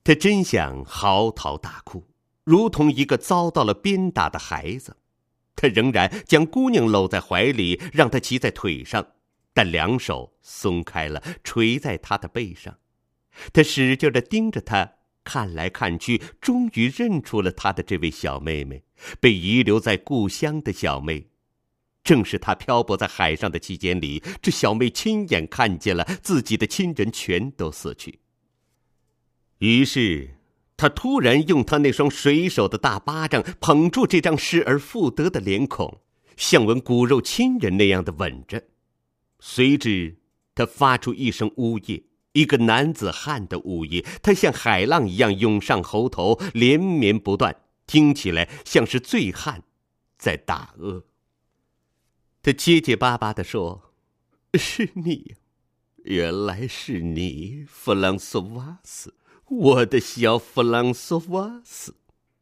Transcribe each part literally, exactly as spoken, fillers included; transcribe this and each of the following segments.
他真想嚎啕大哭，如同一个遭到了鞭打的孩子。他仍然将姑娘搂在怀里，让她骑在腿上，但两手松开了，垂在她的背上。他使劲地盯着她，看来看去，终于认出了他的这位小妹妹，被遗留在故乡的小妹。正是他漂泊在海上的期间里，这小妹亲眼看见了自己的亲人全都死去。于是他突然用他那双水手的大巴掌捧住这张失而复得的脸孔，像吻骨肉亲人那样的吻着。随之他发出一声呜咽，一个男子汉的呜咽，他像海浪一样涌上喉头，连绵不断，听起来像是醉汉在打嗝。他结结巴巴地说：是你，原来是你，弗朗索瓦斯，我的小弗朗索瓦斯。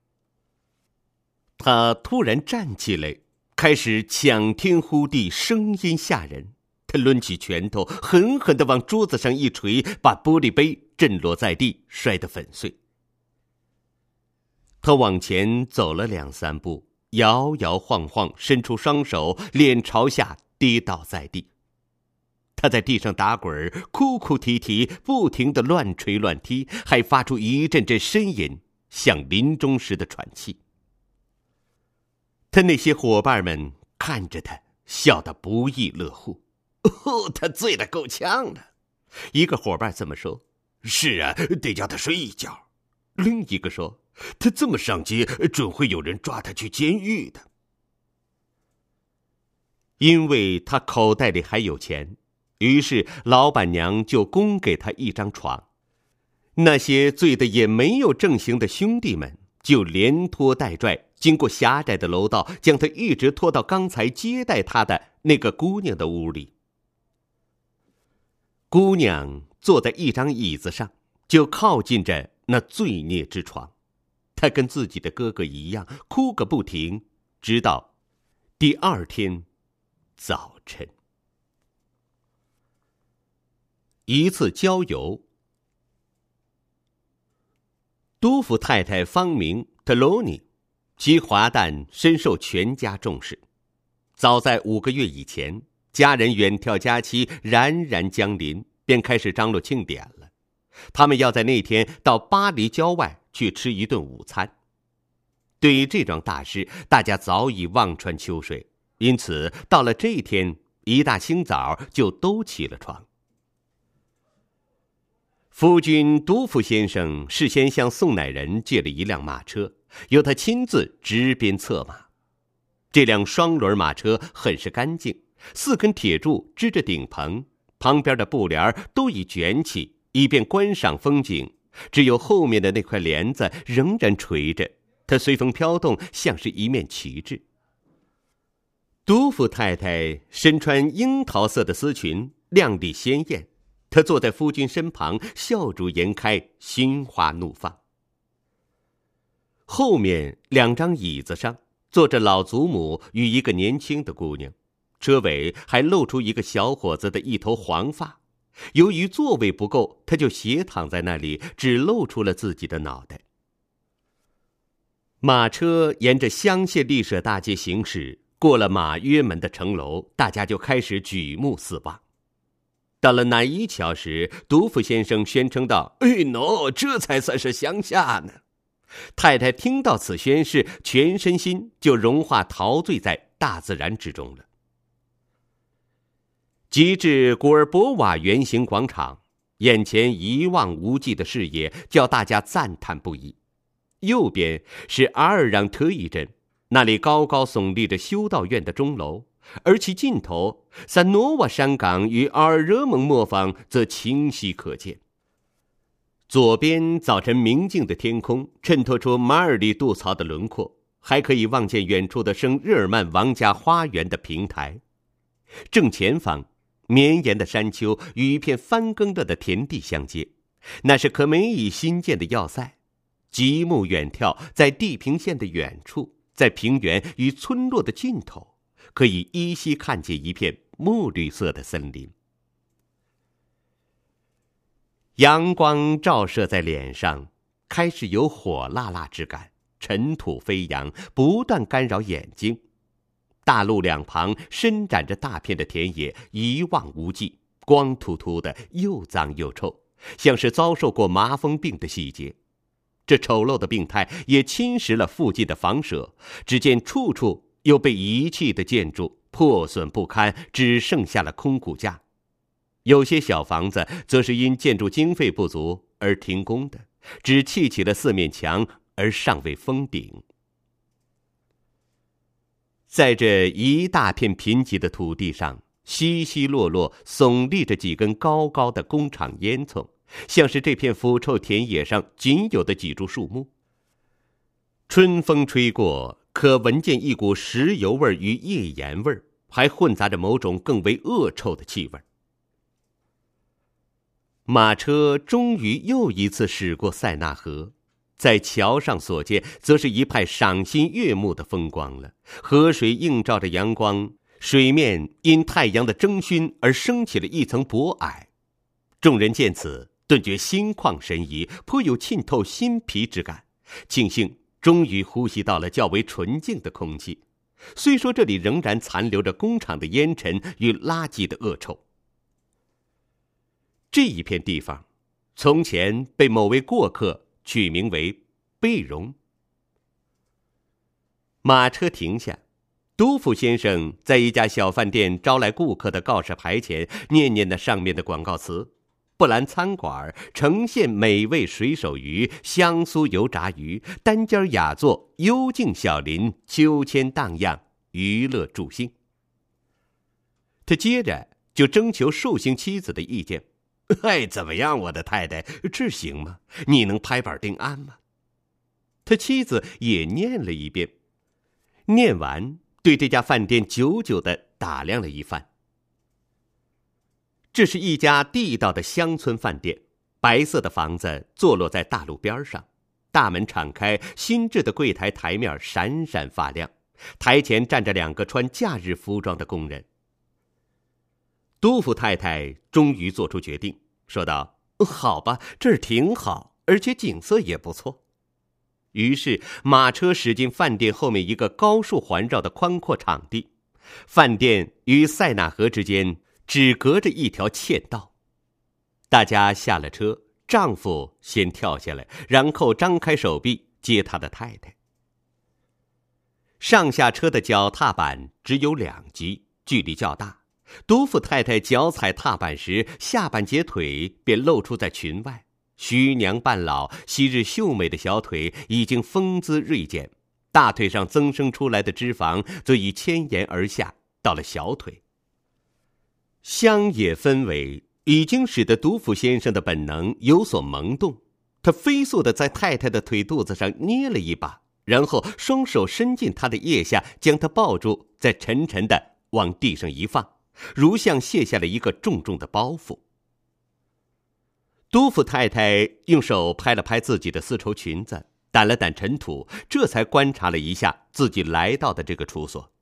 他突然站起来，开始抢天呼地，声音吓人。他抡起拳头，狠狠地往桌子上一捶，把玻璃杯震落在地，摔得粉碎。他往前走了两三步，摇摇晃晃，伸出双手，脸朝下跌倒在地。他在地上打滚，哭哭啼啼，不停地乱捶乱踢，还发出一阵阵呻吟，像临终时的喘气。他那些伙伴们看着他，笑得不亦乐乎。哦，他醉得够呛了。一个伙伴这么说：是啊，得叫他睡一觉。另一个说：他这么上街，准会有人抓他去监狱的。因为他口袋里还有钱，于是老板娘就供给他一张床。那些醉得也没有正形的兄弟们就连拖带拽，经过狭窄的楼道，将他一直拖到刚才接待他的那个姑娘的屋里。姑娘坐在一张椅子上，就靠近着那罪孽之床。她跟自己的哥哥一样，哭个不停，直到第二天早晨。一次郊游，杜甫太太芳名特罗尼，其华诞深受全家重视。早在五个月以前，家人远眺佳期，冉冉将临，便开始张罗庆典了。他们要在那天到巴黎郊外去吃一顿午餐。对于这桩大事，大家早已望穿秋水，因此到了这一天，一大清早就都起了床。夫君杜甫先生事先向宋乃人借了一辆马车，由他亲自执鞭策马。这辆双轮马车很是干净，四根铁柱支着顶棚，旁边的布帘都已卷起，以便观赏风景，只有后面的那块帘子仍然垂着，它随风飘动，像是一面旗帜。杜甫太太身穿樱桃色的丝裙，靓丽鲜艳，她坐在夫君身旁，笑逐颜开，心花怒放。后面两张椅子上坐着老祖母与一个年轻的姑娘，车尾还露出一个小伙子的一头黄发。由于座位不够，他就斜躺在那里，只露出了自己的脑袋。马车沿着香榭丽舍大街行驶，过了马约门的城楼，大家就开始举目四望。到了南一桥时，杜甫先生宣称道：哎喏，这才算是乡下呢。太太听到此宣誓，全身心就融化陶醉在大自然之中了。及至古尔博瓦圆形广场，眼前一望无际的视野叫大家赞叹不已。右边是阿尔让特伊镇，那里高高耸立着修道院的钟楼，而其尽头萨诺瓦山岗与阿尔热蒙磨坊则清晰可见。左边早晨明净的天空衬托出马尔利杜曹的轮廓，还可以望见远处的圣日耳曼王家花园的平台。正前方绵延的山丘与一片翻耕着的田地相接，那是可美以新建的要塞。极目远眺，在地平线的远处，在平原与村落的尽头，可以依稀看见一片墨绿色的森林。阳光照射在脸上， 开始有火辣辣之感，尘土飞扬，不断干扰眼睛。大路两旁伸展着大片的田野，一望无际，光秃秃的，又脏又臭，像是遭受过麻风病的细节。这丑陋的病态也侵蚀了附近的房舍，只见处处有被遗弃的建筑，破损不堪，只剩下了空骨架。有些小房子则是因建筑经费不足而停工的，只砌起了四面墙，而尚未封顶。在这一大片贫瘠的土地上，稀稀落落耸立着几根高高的工厂烟囱，像是这片腐臭田野上仅有的几株树木。春风吹过，可闻见一股石油味与页岩味，还混杂着某种更为恶臭的气味。马车终于又一次驶过塞纳河，在桥上所见，则是一派赏心悦目的风光了。河水映照着阳光，水面因太阳的蒸熏而升起了一层薄霭。众人见此，顿觉心旷神怡，颇有沁透心脾之感。庆幸终于呼吸到了较为纯净的空气，虽说这里仍然残留着工厂的烟尘与垃圾的恶臭。这一片地方，从前被某位过客取名为贝荣。马车停下，杜甫先生在一家小饭店招来顾客的告示牌前念念那上面的广告词：不兰餐馆呈现美味水手鱼、香酥油炸鱼，单间雅座，幽静小林，秋千荡漾，娱乐助兴。他接着就征求寿星妻子的意见：哎，怎么样，我的太太，这行吗？你能拍板定案吗？他妻子也念了一遍，念完对这家饭店久久地打量了一番。这是一家地道的乡村饭店，白色的房子坐落在大路边上，大门敞开，新制的柜台台面闪闪发亮，台前站着两个穿假日服装的工人。杜甫太太终于做出决定，说道：好吧，这儿挺好，而且景色也不错。于是马车驶进饭店后面一个高树环绕的宽阔场地，饭店与塞纳河之间只隔着一条堑道。大家下了车，丈夫先跳下来，然后张开手臂接他的太太。上下车的脚踏板只有两级，距离较大。杜甫太太脚踩踏板时，下半截腿便露出在裙外，徐娘半老，昔日秀美的小腿已经风姿锐减，大腿上增生出来的脂肪则已牵延而下，到了小腿。乡野氛围已经使得杜甫先生的本能有所萌动，他飞速地在太太的腿肚子上捏了一把，然后双手伸进她的腋下，将她抱住，再沉沉地往地上一放，如像卸下了一个重重的包袱。杜甫太太用手拍了拍自己的丝绸裙子，掸了掸尘土，这才观察了一下自己来到的这个处所。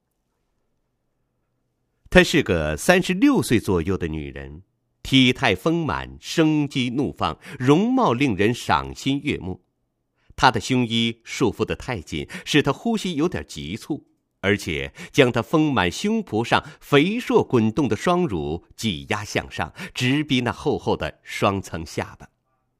她是个三十六岁左右的女人，体态丰满，生机怒放，容貌令人赏心悦目。她的胸衣束缚得太紧，使她呼吸有点急促，而且将她丰满胸脯上肥硕滚动的双乳挤压向上，直逼那厚厚的双层下巴。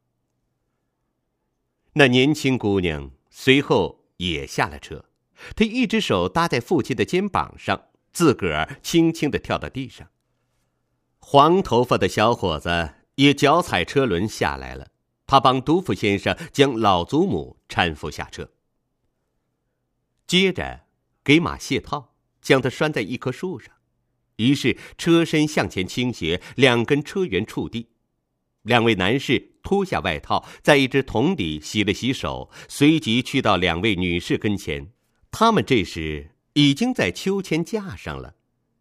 那年轻姑娘随后也下了车，她一只手搭在父亲的肩膀上，自个儿轻轻地跳到地上。黄头发的小伙子也脚踩车轮下来了，他帮杜甫先生将老祖母搀扶下车，接着给马卸套，将它拴在一棵树上。于是车身向前倾斜，两根车辕触地。两位男士脱下外套，在一只桶里洗了洗手，随即去到两位女士跟前。他们这时已经在秋千架上了。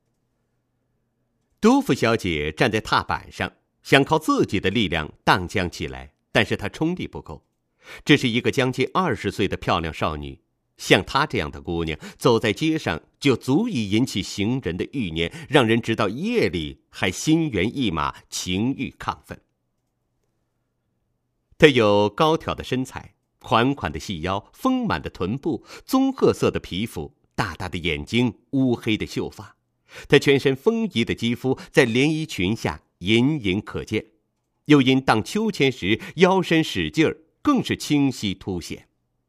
杜甫小姐站在踏板上，想靠自己的力量荡将起来，但是她冲力不够。这是一个将近二十岁的漂亮少女，像她这样的姑娘走在街上就足以引起行人的欲念，让人直到夜里还心猿意马，情欲亢奋。 他有高挑的身材，宽宽的细腰，丰满的臀部，棕褐色的皮肤，大大的眼睛，乌黑的秀发。他全身丰腴的肌肤在连衣裙下隐隐可见，又因荡秋千时腰身使劲儿，更是清晰凸显。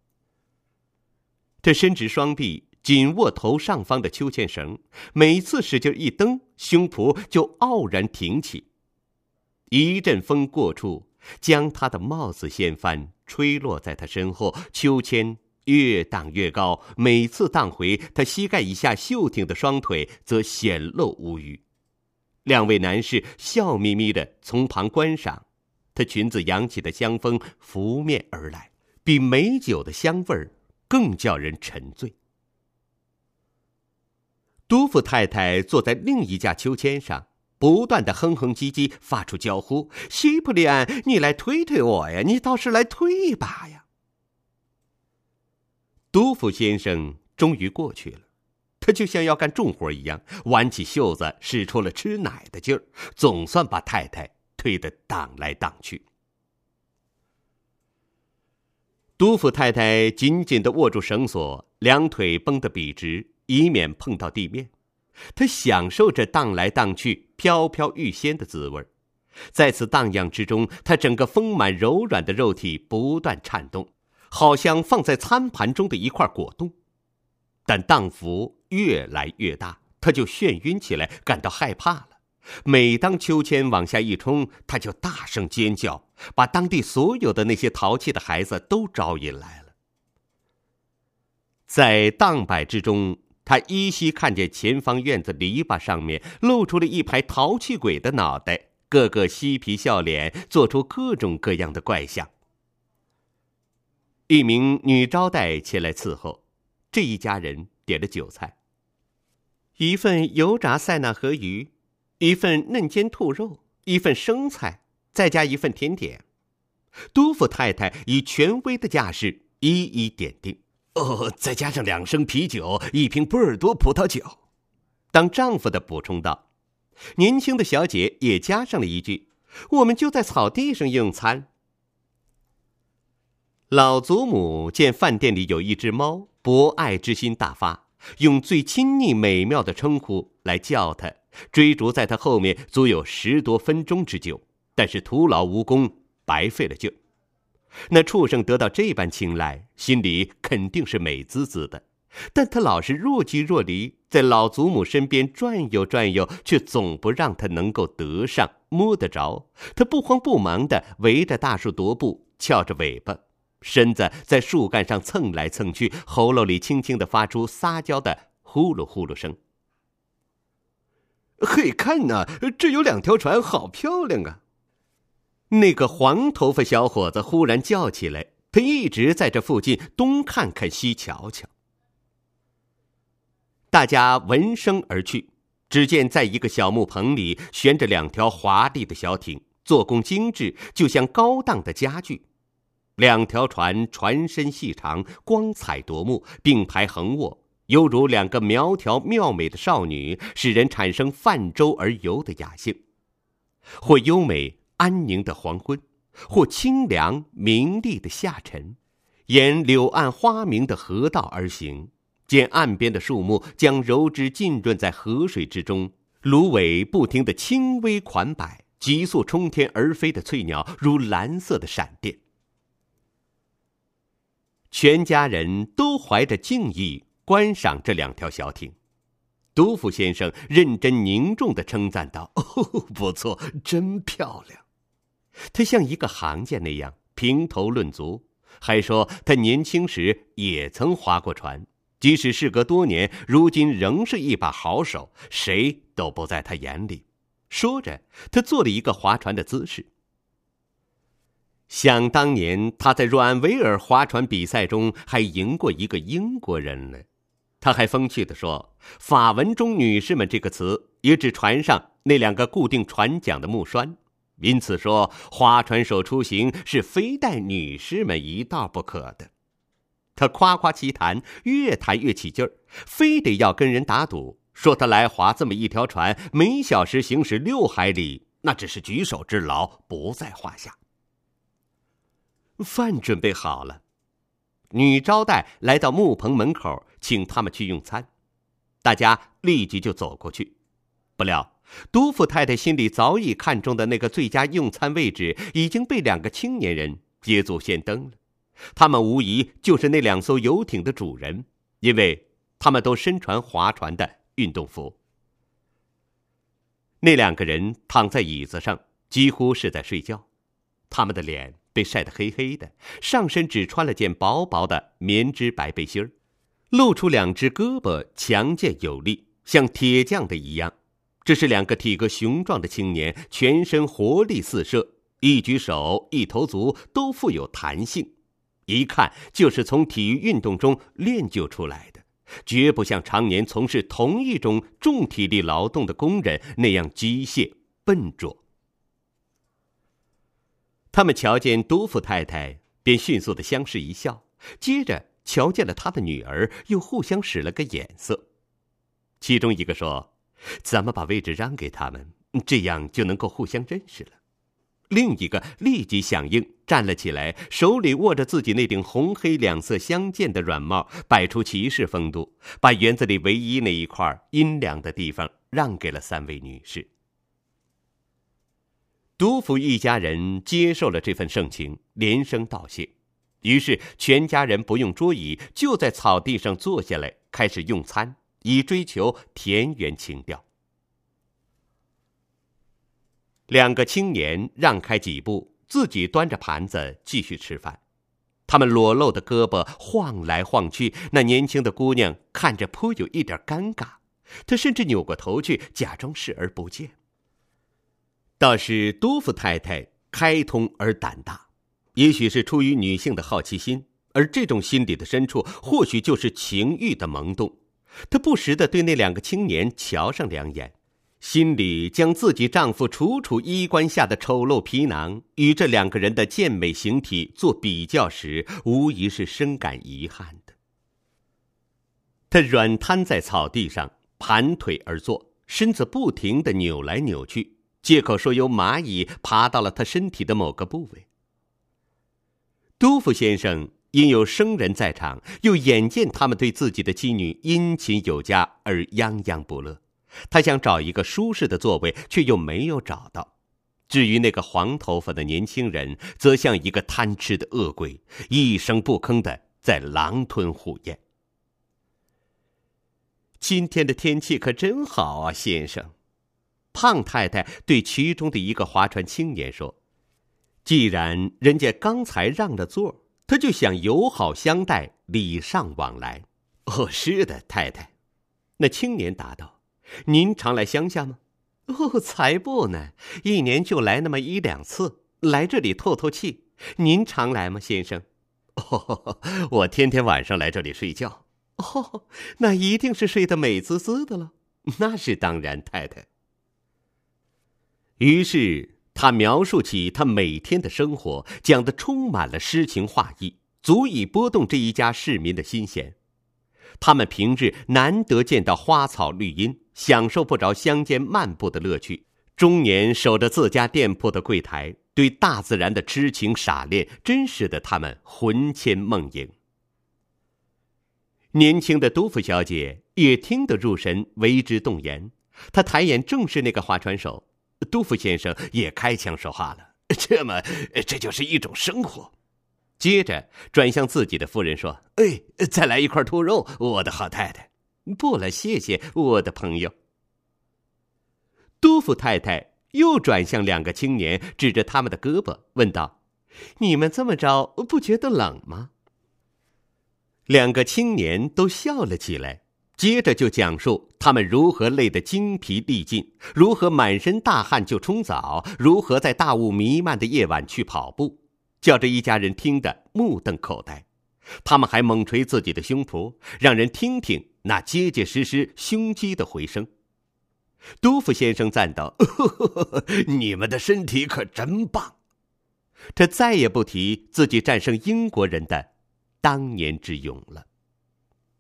他伸直双臂，紧握头上方的秋千绳，每次使劲一蹬，胸脯就傲然挺起。一阵风过处，将他的帽子掀翻，吹落在他身后，秋千越荡越高，每次荡回，他膝盖以下秀挺的双腿则显露无余。两位男士笑眯眯地从旁观赏，他裙子扬起的香风拂面而来，比美酒的香味儿更叫人沉醉。杜甫太太坐在另一架秋千上，不断地哼哼唧唧，发出娇呼：西普利安，你来推推我呀，你倒是来推一把呀。杜甫先生终于过去了，他就像要干重活一样，挽起袖子，使出了吃奶的劲儿，总算把太太推得荡来荡去。杜甫太太紧紧地握住绳索，两腿绷得笔直，以免碰到地面。她享受着荡来荡去、飘飘欲仙的滋味。在此荡漾之中，她整个丰满柔软的肉体不断颤动，好像放在餐盘中的一块果冻。但荡幅越来越大，她就眩晕起来，感到害怕了。每当秋千往下一冲，她就大声尖叫，把当地所有的那些淘气的孩子都招引来了。在荡摆之中，他依稀看见前方院子篱笆上面露出了一排淘气鬼的脑袋，个个嬉皮笑脸，做出各种各样的怪相。一名女招待前来伺候，这一家人点了酒菜，一份油炸塞纳河鱼，一份嫩煎兔肉，一份生菜，再加一份甜点。杜甫太太以权威的架势一一点定。哦，再加上两升啤酒，一瓶波尔多葡萄酒。当丈夫的补充道，年轻的小姐也加上了一句：我们就在草地上用餐。老祖母见饭店里有一只猫，博爱之心大发，用最亲昵美妙的称呼来叫它，追逐在它后面足有十多分钟之久，但是徒劳无功，白费了劲。那畜生得到这般青睐，心里肯定是美滋滋的，但他老是若即若离，在老祖母身边转悠转悠，却总不让他能够得上摸得着。他不慌不忙地围着大树踱步，翘着尾巴，身子在树干上蹭来蹭去，喉咙里轻轻地发出撒娇的呼噜呼噜声。嘿，看呐，这有两条船，好漂亮啊！那个黄头发小伙子忽然叫起来，他一直在这附近东看看西瞧瞧。大家闻声而去，只见在一个小木棚里悬着两条华丽的小艇，做工精致，就像高档的家具。两条船船身细长，光彩夺目，并排横卧，犹如两个苗条妙美的少女，使人产生泛舟而游的雅兴。或优美安宁的黄昏，或清凉明丽的下沉，沿柳岸花明的河道而行，见岸边的树木将柔枝浸润在河水之中，芦苇不停地轻微款摆，急速冲天而飞的翠鸟如蓝色的闪电。全家人都怀着敬意观赏这两条小艇。杜甫先生认真凝重地称赞道：哦，不错，真漂亮。他像一个行家那样评头论足，还说他年轻时也曾划过船，即使事隔多年，如今仍是一把好手，谁都不在他眼里。说着，他做了一个划船的姿势。想当年，他在若安维尔划船比赛中还赢过一个英国人呢。他还风趣地说，法文中女士们这个词也指船上那两个固定船桨的木栓，因此说划船手出行是非带女士们一道不可的。他夸夸其谈，越谈越起劲儿，非得要跟人打赌，说他来划这么一条船，每小时行驶六海里，那只是举手之劳，不在话下。 饭准备好了。女招待来到木棚门口，请他们去用餐。大家立即就走过去。不料杜甫太太心里早已看中的那个最佳用餐位置已经被两个青年人捷足先登了。他们无疑就是那两艘游艇的主人，因为他们都身穿划船的运动服。那两个人躺在椅子上，几乎是在睡觉。他们的脸被晒得黑黑的，上身只穿了件薄薄的棉织白背心儿，露出两只胳膊强健有力，像铁匠的一样。这是两个体格雄壮的青年，全身活力四射，一举手一投足都富有弹性，一看就是从体育运动中练就出来的，绝不像常年从事同一种重体力劳动的工人那样机械笨拙。他们瞧见杜甫太太，便迅速地相视一笑，接着瞧见了他的女儿，又互相使了个眼色。其中一个说：“咱们把位置让给他们，这样就能够互相认识了。”另一个立即响应，站了起来，手里握着自己那顶红黑两色相间的软帽，摆出骑士风度，把园子里唯一那一块阴凉的地方让给了三位女士。杜甫一家人接受了这份盛情，连声道谢。于是全家人不用桌椅，就在草地上坐下来，开始用餐，以追求田园情调。两个青年让开几步，自己端着盘子继续吃饭。他们裸露的胳膊晃来晃去，那年轻的姑娘看着颇有一点尴尬，她甚至扭过头去，假装视而不见。倒是杜甫太太开通而胆大，也许是出于女性的好奇心，而这种心理的深处，或许就是情欲的萌动。她不时地对那两个青年瞧上两眼，心里将自己丈夫楚楚衣冠下的丑陋皮囊与这两个人的健美形体做比较时，无疑是深感遗憾的。她软瘫在草地上，盘腿而坐，身子不停地扭来扭去，借口说有蚂蚁爬到了他身体的某个部位。杜甫先生因有生人在场，又眼见他们对自己的妻女殷勤有加而泱泱不乐，他想找一个舒适的座位，却又没有找到。至于那个黄头发的年轻人，则像一个贪吃的恶鬼，一声不吭的在狼吞虎咽。今天的天气可真好啊，先生。胖太太对其中的一个划船青年说：“既然人家刚才让了座，他就想友好相待，礼尚往来。”“哦，是的，太太。”那青年答道：“您常来乡下吗？”“哦，才不呢，一年就来那么一两次，来这里透透气。您常来吗，先生？”“哦，我天天晚上来这里睡觉。”“哦，那一定是睡得美滋滋的了。”“那是当然，太太。”于是他描述起他每天的生活，讲得充满了诗情画意，足以拨动这一家市民的心弦。他们平日难得见到花草绿荫，享受不着乡间漫步的乐趣，终年守着自家店铺的柜台，对大自然的痴情傻恋，真使得他们魂牵梦萦。年轻的杜甫小姐也听得入神，为之动言。她抬眼正视那个划船手，杜甫先生也开腔说话了：“这么，这就是一种生活。”接着转向自己的夫人说：“哎，再来一块兔肉，我的好太太。”“不了，谢谢，我的朋友。”杜甫太太又转向两个青年，指着他们的胳膊问道：“你们这么着不觉得冷吗？”两个青年都笑了起来，接着就讲述他们如何累得精疲力尽，如何满身大汗就冲澡，如何在大雾弥漫的夜晚去跑步，叫这一家人听得目瞪口呆。他们还猛捶自己的胸脯，让人听听那结结实实胸肌的回声。杜甫先生赞道：“呵呵呵，你们的身体可真棒。”这再也不提自己战胜英国人的当年之勇了。